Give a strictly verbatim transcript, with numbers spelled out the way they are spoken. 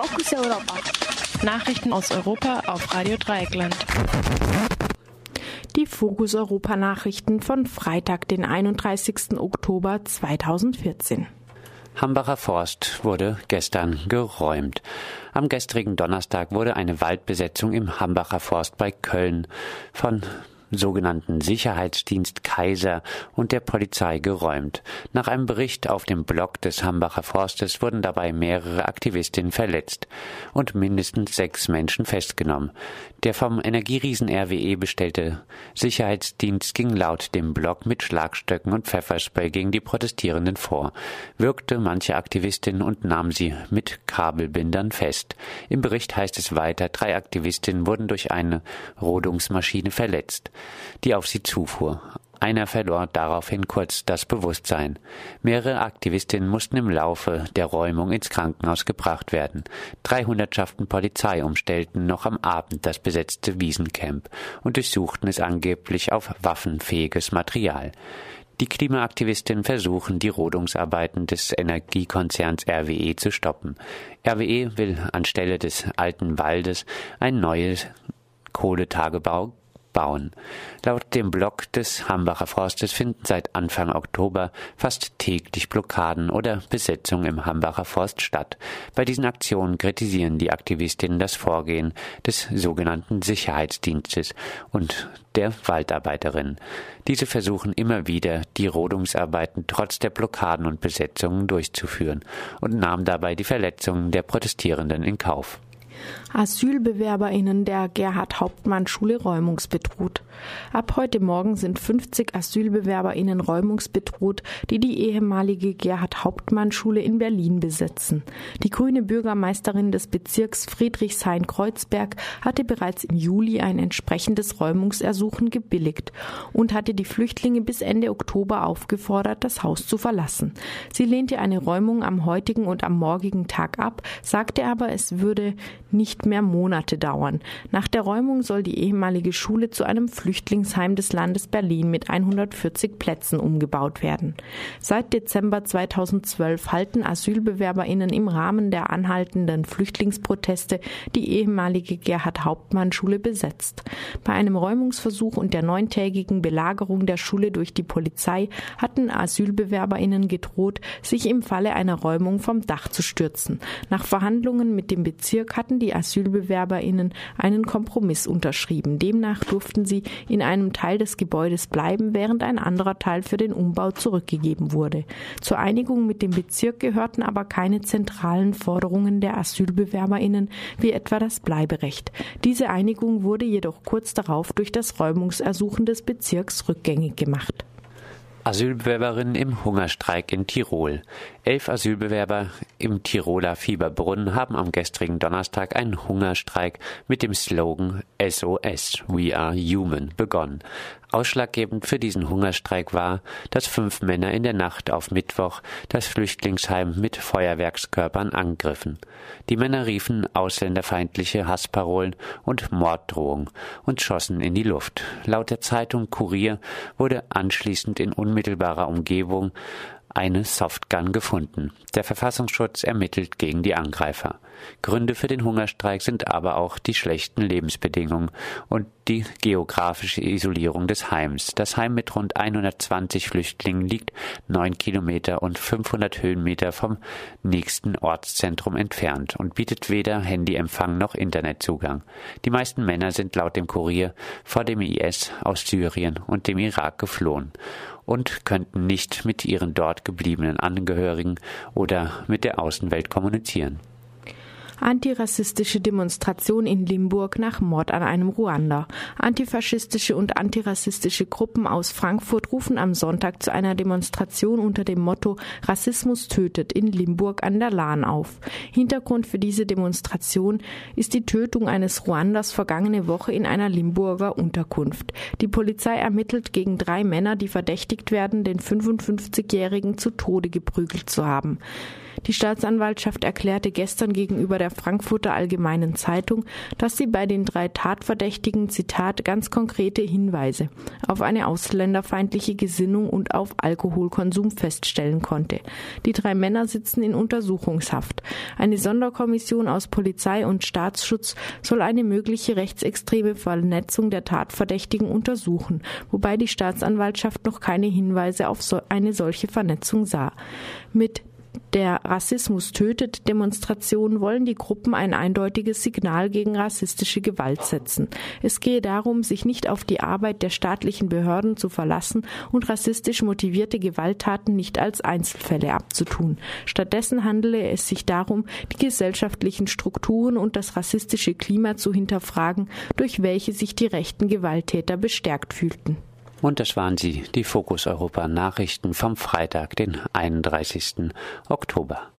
Fokus Europa. Nachrichten aus Europa auf Radio Dreieckland. Die Fokus Europa Nachrichten von Freitag, den einunddreißigsten Oktober zweitausendvierzehn. Hambacher Forst wurde gestern geräumt. Am gestrigen Donnerstag wurde eine Waldbesetzung im Hambacher Forst bei Köln von sogenannten Sicherheitsdienst Kaiser und der Polizei geräumt. Nach einem Bericht auf dem Blog des Hambacher Forstes wurden dabei mehrere Aktivistinnen verletzt und mindestens sechs Menschen festgenommen. Der vom Energieriesen R W E bestellte Sicherheitsdienst ging laut dem Blog mit Schlagstöcken und Pfefferspray gegen die Protestierenden vor, würgte manche Aktivistinnen und nahm sie mit Kabelbindern fest. Im Bericht heißt es weiter, drei Aktivistinnen wurden durch eine Rodungsmaschine verletzt, die auf sie zufuhr. Einer verlor daraufhin kurz das Bewusstsein. Mehrere Aktivistinnen mussten im Laufe der Räumung ins Krankenhaus gebracht werden. Drei Hundertschaften Polizei umstellten noch am Abend das besetzte Wiesencamp und durchsuchten es angeblich auf waffenfähiges Material. Die Klimaaktivistinnen versuchen, die Rodungsarbeiten des Energiekonzerns R W E zu stoppen. R W E will anstelle des alten Waldes ein neues Kohletagebau bauen. Laut dem Blog des Hambacher Forstes finden seit Anfang Oktober fast täglich Blockaden oder Besetzungen im Hambacher Forst statt. Bei diesen Aktionen kritisieren die Aktivistinnen das Vorgehen des sogenannten Sicherheitsdienstes und der Waldarbeiterin. Diese versuchen immer wieder, die Rodungsarbeiten trotz der Blockaden und Besetzungen durchzuführen und nahmen dabei die Verletzungen der Protestierenden in Kauf. AsylbewerberInnen der Gerhard-Hauptmann-Schule räumungsbedroht. Ab heute Morgen sind fünfzig AsylbewerberInnen räumungsbedroht, die die ehemalige Gerhard-Hauptmann-Schule in Berlin besetzen. Die grüne Bürgermeisterin des Bezirks Friedrichshain-Kreuzberg hatte bereits im Juli ein entsprechendes Räumungsersuchen gebilligt und hatte die Flüchtlinge bis Ende Oktober aufgefordert, das Haus zu verlassen. Sie lehnte eine Räumung am heutigen und am morgigen Tag ab, sagte aber, es würde nicht mehr Monate dauern. Nach der Räumung soll die ehemalige Schule zu einem Flüchtlingsheim des Landes Berlin mit hundertvierzig Plätzen umgebaut werden. Seit Dezember zweitausendzwölf halten AsylbewerberInnen im Rahmen der anhaltenden Flüchtlingsproteste die ehemalige Gerhard-Hauptmann-Schule besetzt. Bei einem Räumungsversuch und der neuntägigen Belagerung der Schule durch die Polizei hatten AsylbewerberInnen gedroht, sich im Falle einer Räumung vom Dach zu stürzen. Nach Verhandlungen mit dem Bezirk hatten die AsylbewerberInnen einen Kompromiss unterschrieben. Demnach durften sie in einem Teil des Gebäudes bleiben, während ein anderer Teil für den Umbau zurückgegeben wurde. Zur Einigung mit dem Bezirk gehörten aber keine zentralen Forderungen der AsylbewerberInnen, wie etwa das Bleiberecht. Diese Einigung wurde jedoch kurz darauf durch das Räumungsersuchen des Bezirks rückgängig gemacht. Asylbewerberinnen im Hungerstreik in Tirol. Elf Asylbewerber im Tiroler Fieberbrunn haben am gestrigen Donnerstag einen Hungerstreik mit dem Slogan S O S, We are human, begonnen. Ausschlaggebend für diesen Hungerstreik war, dass fünf Männer in der Nacht auf Mittwoch das Flüchtlingsheim mit Feuerwerkskörpern angriffen. Die Männer riefen ausländerfeindliche Hassparolen und Morddrohungen und schossen in die Luft. Laut der Zeitung Kurier wurde anschließend in unmittelbarer Umgebung eine Softgun gefunden. Der Verfassungsschutz ermittelt gegen die Angreifer. Gründe für den Hungerstreik sind aber auch die schlechten Lebensbedingungen und die geografische Isolierung des Heims. Das Heim mit rund hundertzwanzig Flüchtlingen liegt neun Kilometer und fünfhundert Höhenmeter vom nächsten Ortszentrum entfernt und bietet weder Handyempfang noch Internetzugang. Die meisten Männer sind laut dem Kurier vor dem I S aus Syrien und dem Irak geflohen und könnten nicht mit ihren dort gebliebenen Angehörigen oder mit der Außenwelt kommunizieren. Antirassistische Demonstration in Limburg nach Mord an einem Ruander. Antifaschistische und antirassistische Gruppen aus Frankfurt rufen am Sonntag zu einer Demonstration unter dem Motto Rassismus tötet in Limburg an der Lahn auf. Hintergrund für diese Demonstration ist die Tötung eines Ruanders vergangene Woche in einer Limburger Unterkunft. Die Polizei ermittelt gegen drei Männer, die verdächtigt werden, den fünfundfünfzigjährigen zu Tode geprügelt zu haben. Die Staatsanwaltschaft erklärte gestern gegenüber der Frankfurter Allgemeinen Zeitung, dass sie bei den drei Tatverdächtigen, Zitat, ganz konkrete Hinweise auf eine ausländerfeindliche Gesinnung und auf Alkoholkonsum feststellen konnte. Die drei Männer sitzen in Untersuchungshaft. Eine Sonderkommission aus Polizei und Staatsschutz soll eine mögliche rechtsextreme Vernetzung der Tatverdächtigen untersuchen, wobei die Staatsanwaltschaft noch keine Hinweise auf so eine solche Vernetzung sah. Mit der Rassismus tötet Demonstration wollen die Gruppen ein eindeutiges Signal gegen rassistische Gewalt setzen. Es gehe darum, sich nicht auf die Arbeit der staatlichen Behörden zu verlassen und rassistisch motivierte Gewalttaten nicht als Einzelfälle abzutun. Stattdessen handele es sich darum, die gesellschaftlichen Strukturen und das rassistische Klima zu hinterfragen, durch welche sich die rechten Gewalttäter bestärkt fühlten. Und das waren sie, die Fokus Europa Nachrichten vom Freitag, den einunddreißigsten Oktober.